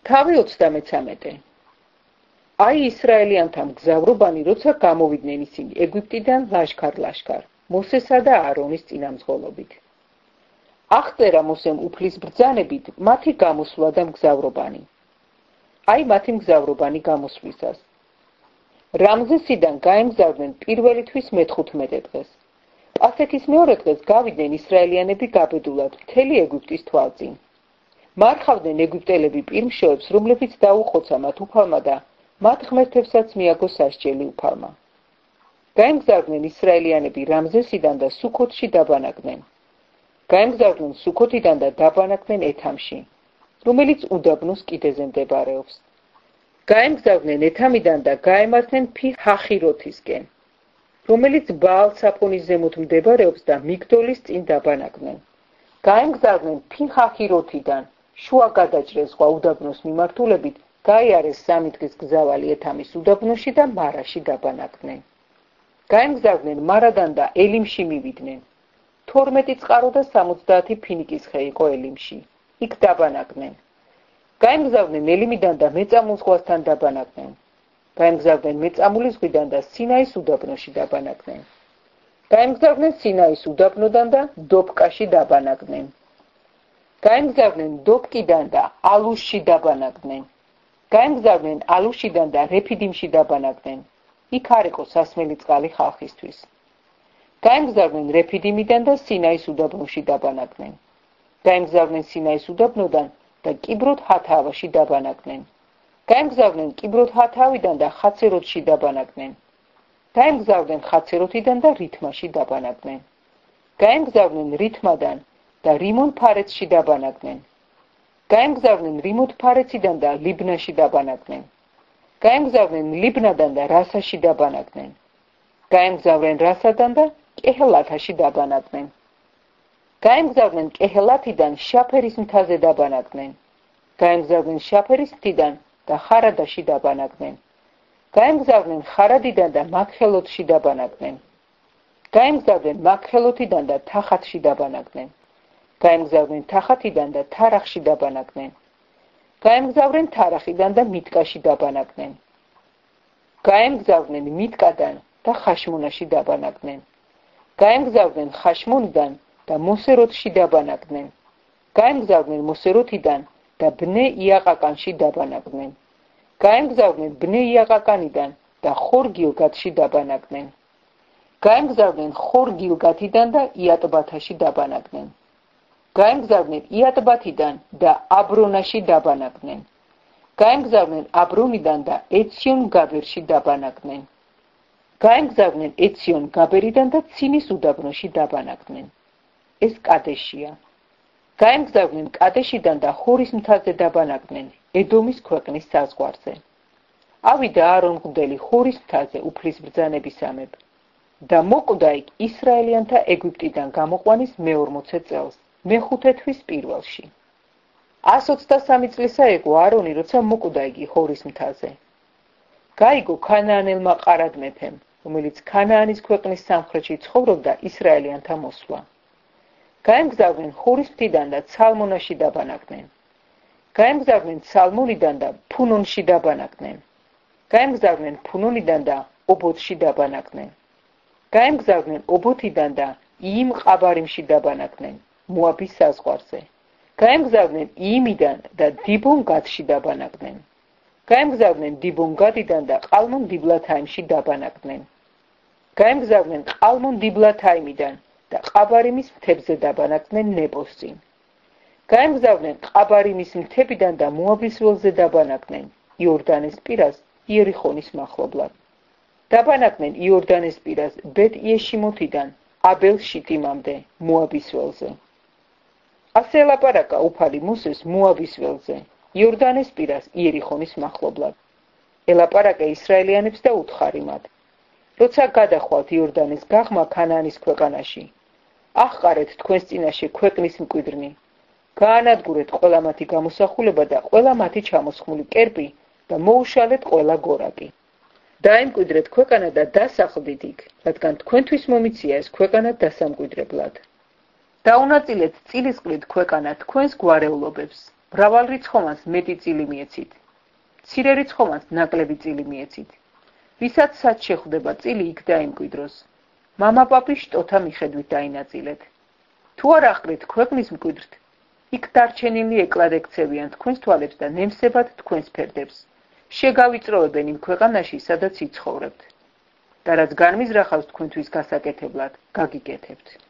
თავი 33. აი ისრაელიანთა მგზავრობანი, როცა გამოვიდნენ ისინი ეგვიპტიდან ლაშქარ-ლაშქარ, მოსესა და აარონის წინამძღოლობით. აღწერა მოსემ უფლის ბრძანებით მათი გამოსვლა და მგზავრობანი. აი მათი მგზავრობანი გამოსვლისას. რამზესიდან გაემგზავრნენ პირველი თვის მე-15 დღეს. პასექის მეორე დღეს გავიდნენ ისრაელიანები გაბედულად მთელი ეგვიპტის თვალწინ. მარხავდნენ ეგვიპტელები პირმშოებს, რომლებიც დაუხოცა მათ უფალმა და მათ ღმერთებსაც მიაგო სასჯელი უფალმა. გაემგზავრნენ ისრაელიანები რამზესიდან და სუქოთში დაბანაკდნენ. გაემგზავრნენ სუქოთიდან და დაბანაკდნენ ეთამში, რომელიც უდაბნოს კიდეზე მდებარეობს. გაემგზავრნენ ეთამიდან და გაემართნენ ფი-ჰახიროთისკენ, რომელიც ბაალ-ცაფონის ზემოთ მდებარეობს და მიგდოლის წინ დაბანაკდნენ. გაემგზავრნენ ფი-ჰახიროთიდან შუა გადაჭრეს ზღვა უდაბნოს მიმართულებით, გაიარეს 3 დღის გზავალი ეთამის უდაბნოში და მარაში დაბანაკდნენ. გაემგზავრნენ მარადან და ელიმში მივიდნენ. 12 წყარო და 70 ფინიკის ხე იყო ელიმში. იქ დაბანაკდნენ. გაემგზავრნენ ელიმიდან და მეწამულ ზღვასთან დაბანაკდნენ. გაემგზავრნენ მეწამული ზღვიდან და სინაის უდაბნოში დაბანაკდნენ. გაემგზავრნენ სინაის უდაბნოდან და დობკაში დაბანაკდნენ. გაემგზავრნენ დობკიდან და ალუშში დაბანაკდნენ. გაემგზავრნენ ალუშიდან და რეფიდიმში დაბანაკდნენ. იქ არ იყო სასმელი წყალი ხალხისთვის. გაემგზავრნენ რეფიდიმიდან და სინაის უდაბნოში დაბანაკდნენ. გაემგზავრნენ სინაის უდაბნოდან და კიბროთ ჰათავაში დაბანაკდნენ. გაემგზავრნენ კიბროთ ჰათავიდან და ხაცეროთში დაბანაკდნენ. გაემგზავრნენ ხაცეროთიდან და რითმაში დაბანაკდნენ. გაემგზავრნენ რითმადან და რიმონ ფარეთში დაბანაკდნენ. გაემგზავრნენ რიმოთ ფარეთიდან და ლიბნაში დაბანაკდნენ. გაემგზავრნენ ლიბნადან და რასაში დაბანაკდნენ. გაემგზავრნენ რასადან და კეჰელათაში დაბანაკდნენ. გაემგზავრნენ კეჰელათიდან შაფერის მთაზე დაბანაკდნენ. გაემგზავრნენ შაფერის მთიდან და ხარადაში დაბანაკდნენ. გაემგზავრნენ ხარადიდან და მაქხელოთში დაბანაკდნენ. გაემგზავრნენ მაქხელოთიდან და თახათში დაბანაკდნენ. გაემგზავრნენ თახათიდან და თარახში დაბანაკდნენ. გაემგზავრნენ თარახიდან და მიტკაში დაბანაკდნენ. გაემგზავრნენ მიტკადან და ხაშმონაში დაბანაკდნენ. გაემგზავრნენ ხაშმონიდან და მოსეროთში დაბანაკდნენ. გაემგზავრნენ მოსეროთიდან და ბნე იაყაკანში დაბანაკდნენ. გაემგზავრნენ ბნე იაყაკანიდან და ხორ გილგათში დაბანაკდნენ. გაემგზავრნენ ხორ გილგათიდან და იატბათაში დაბანაკდნენ. გაემგზავრნენ იატბათიდან და აბრონაში დაბანაკდნენ. გაემგზავრნენ აბრონიდან და ეციონ გაბერში დაბანაკდნენ. გაემგზავრნენ ეციონ გაბერიდან და ცინის უდაბნოში დაბანაკდნენ. ეს კადეშია. გაემგზავრნენ კადეშიდან და ჰორის მთაზე დაბანაკდნენ, ედომის ქვეყნის საზღვარზე. ავიდა აარონ მღვდელი ჰორის მთაზე უფლის ბრძანებისამებ და მოკვდა იქ ისრაელიანთა ეგვიპტიდან გამოყვანის მე-40 წელს, მე-5 თვის პირველში. 123 წლისა იყო აარონი, როცა მოკვდა იგი ჰორის მთაზე. გაიგო ქანაანელმა ყარად მეფემ, რომელიც ქანაანის ქვეყნის სამხრეთში ცხოვრობდა ისრაელიანთა მოსვლა. გაემგზავრნენ ჰორის მთიდან და ცალმონაში დაბანაკდნენ. გაემგზავრნენ ცალმონიდან და ფუნონში დაბანაკდნენ. გაემგზავრნენ ფუნონიდან და ობოთში დაბანაკდნენ. გაემგზავრნენ ობოთიდან და იიმ ყაბარიმში დაბანაკდნენ, მოაბის საზღვარზე. გაემგზავრნენ იიმიდან და დიბონ-გადში დაბანაკდნენ. გაემგზავრნენ დიბონ-გადიდან და ყალმონ-დიბლათაიმში დაბანაკდნენ. გაემგზავრნენ ყალმონ-დიბლათაიმიდან და ყაბარიმის მთებზე დაბანაკდნენ ნებოს წინ. გაემგზავრნენ ყაბარიმის მთებიდან და მოაბის ველზე დაბანაკდნენ, იორდანეს პირას იერიხონის მახლობლად. დაბანაკდნენ იორდანეს პირას ბეთ-იეშიმოთიდან აბელ-შიტიმამდე, მოაბის ველზე. ასე ელაპარაკა უფალი მოსეს მოაბის ველზე, იორდანეს პირას იერიხონის მახლობლად. ელაპარაკა ისრაელიანებს და უთხარი მათ: როცა გადახვალთ იორდანეს გაღმა ქანაანის ქვეყანაში, აღყარეთ თქვენს წინაშე ქვეყნის მკვიდრნი, გაანადგურეთ ყველა მათი გამოსახულება და ყველა მათი ჩამოსხმული კერპი და მოუშალეთ ყველა გორაკი. დაემკვიდრეთ ქვეყანა და დასახლდით იქ, რადგან თქვენთვის მომიცია ეს ქვეყანა დასამკვიდრებლად. დაუნაწილეთ წილისყრით ქვეყანა თქვენს გვარეულობებს, მრავალ რიცხვოვანს მეტი წილი მიეცით. მცირე რიცხვოვანს ნაკლები წილი მიეცით. ვისაც სად შეხვდება წილი, იქ დაიმკვიდროს. მამა-პაპის შტოთა მიხედვით დაინაწილეთ. თუ არ ახკრით ქვეყნის მკვიდრთ, იქ დარჩენილი ეკლად ექცევიან თქვენს თვალებს და ნემსებად თქვენს ფერდებს. შეგავიწროვებენ იმ ქვეყანაში, სადაც იცხოვრებთ. და რაც განმიზრახავს თქვენთვის გასაკეთებლად, გაგიკეთებთ.